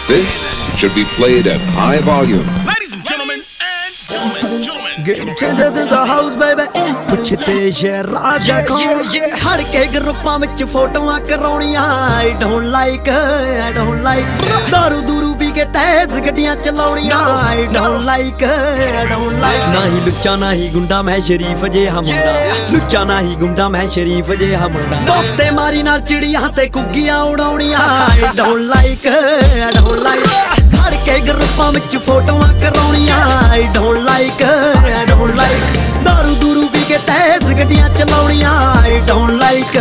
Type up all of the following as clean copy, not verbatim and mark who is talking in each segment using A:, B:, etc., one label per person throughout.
A: This should be played at high volume.
B: Ladies and gentlemen,
C: Game changers in the house, baby. Puch tere shehar raja kaun khad ke groupaਂ ਵਿੱਚ ਫੋਟੋਆਂ ਕਰਾਉਣੀਆਂ I don't like ਦਾਰੂ ਦੂਰੂ ਪੀ ਕੇ ਤੇਜ਼ ਗੱਡੀਆਂ ਚਲਾਉਣੀਆਂ I don't like ਨਾ ਹੀ ਲੁੱਚਾ ਨਾ ਹੀ ਗੁੰਡਾ ਮੈਂ ਸ਼ਰੀਫ ਜਿਹਾ ਮੁੰਡਾ ਲੁੱਚਾ ਨਾ ਹੀ ਗੁੰਡਾ ਮੈਂ ਸ਼ਰੀਫ ਜਿਹਾ ਮੁੰਡਾ ਦੋਤੇ ਮਾਰੀ ਨਾਲ ਚਿੜੀਆਂ ਤੇ ਕੁੱਗੀਆਂ ਉਡਾਉਣੀਆਂ I don't like ਖੜ ਕੇ ਗਰੁੱਪਾਂ ਵਿੱਚ ਫੋਟੋਆਂ ਕਰਾਉਣੀਆਂ I don't like ਦਾਰੂ ਦੂਰੂ ਪੀ ਕੇ ਤੇਜ਼ ਗੱਡੀਆਂ ਚਲਾਉਣੀਆਂ I don't like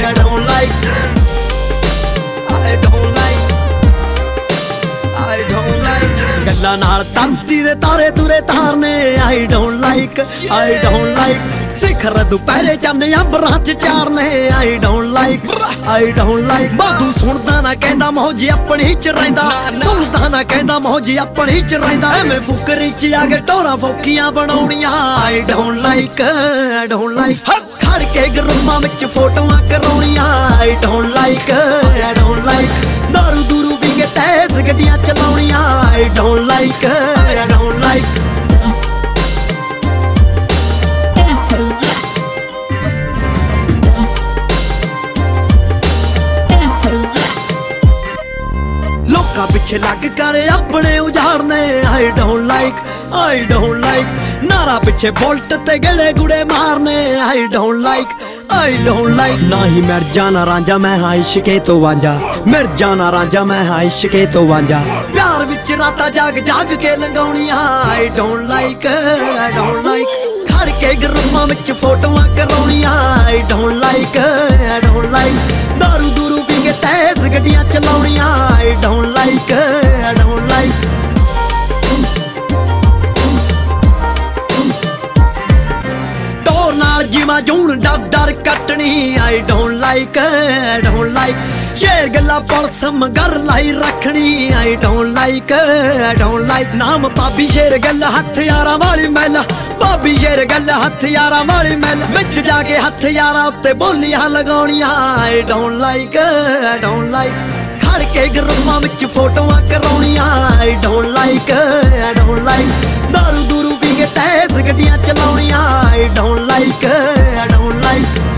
C: ਗੱਲਾਂ ਨਾਲ ਤੰਤੀ ਦੇ ਤਾਰੇ ਤੁਰੇ ਤਾਰਨੇ I don't like ਸਿਖਰ ਦੁਪਹਿਰੇ ਚੰਨ ਅੰਬਰਾਂ ਚ ਚਾਰਨੇ I don't like ਬਾਦੂ ਸੁਣਦਾ ਨਾ ਕਹਿੰਦਾ ਮੌਜ ਆਪਣੀ ਚ ਰਹਿੰਦਾ ਸੁਣਦਾ ਨਾ ਕਹਿੰਦਾ ਮੌਜ ਆਪਣੀ ਚ ਰਹਿੰਦਾ ਐਵੇਂ ਫੁਕਰੀ ਚ ਆ ਕੇ ਟੋਰਾ ਫੋਕੀਆਂ ਬਣਾਉਣੀਆਂ I don't like ਖੜ ਕੇ ਗਰੁੱਪਾਂ ਵਿੱਚ ਫੋਟੋਆਂ ਕਰਾਉਣੀਆਂ I don't like ਦਾਰੂ ਦੂਰੂ ਪੀ ਕੇ ਤੇਜ਼ ਗੱਡੀਆਂ ਚਲਾਉਣੀਆਂ I don't like ਲੋਕਾਂ ਪਿੱਛੇ ਲੱਗ ਕਰ ਆਪਣੇ ਉਜਾੜਨੇ I don't like ਨਾਰਾ ਪਿੱਛੇ ਬੁਲਟ ਤੇ ਗੜੇ ਗੁੜੇ ਮਾਰਨੇ I don't like ਨਾ ਹੀ ਮਿਰਜਾ ਨਾ ਰਾਂਝਾ ਮੈਂ ਹਾਂ ਇਸ਼ਕੇ ਤੋਂ ਵਾਂਝਾ ਮਿਰਜਾ ਨਾ ਰਾਂਝਾ ਮੈਂ ਹਾਂ ਇਸ਼ਕੇ ਤੋਂ ਵਾਂਝਾ ਪਿਆਰ ਵਿੱਚ ਰਾਤਾਂ ਜਾਗ ਕੇ ਲੰਘਾਉਣੀਆਂ I don't like ਖੜ ਕੇ ਗਰੁੱਪਾਂ ਵਿੱਚ ਫੋਟੋਆਂ ਕਰਾਉਣੀਆਂ I don't like ਦਾਰੂ ਦੂਰੂ ਪੀ ਕੇ ਤੇਜ਼ ਗੱਡੀਆਂ ਚਲਾਉਣੀਆਂ I don't like ਟੋਰ ਨਾਲ ਜਿਵਾ ਜੂਣ ਡਰ ਕੱਟਣੀ I don't like ਸ਼ੇਰ ਗੱਲਾਂ ਪੁਲਿਸ ਮਗਰ ਲਾਈ ਰੱਖਣੀ I don't like ਨਾਮ ਭਾਬੀ ਸ਼ੇਰ ਗੱਲ ਹਥਿਆਰਾਂ ਵਾਲੀ ਮੈਲਾ ਭਾਬੀ ਸ਼ੇਰ ਗੱਲ ਹਥਿਆਰਾਂ ਵਾਲੀ ਮੈਲਾ ਵਿੱਚ ਜਾ ਕੇ ਹਥਿਆਰਾਂ ਉੱਤੇ ਬੋਲੀਆਂ ਲਗਾਉਣੀਆਂ I don't like ਖੜ ਕੇ ਗਰੁੱਪਾਂ ਵਿੱਚ ਫੋਟੋਆਂ ਕਰਾਉਣੀਆਂ I don't like ਦਾਰੂ ਦੂਰੂ ਪੀ ਕੇ ਤੇਜ਼ ਗੱਡੀਆਂ ਚਲਾਉਣੀਆਂ I don't like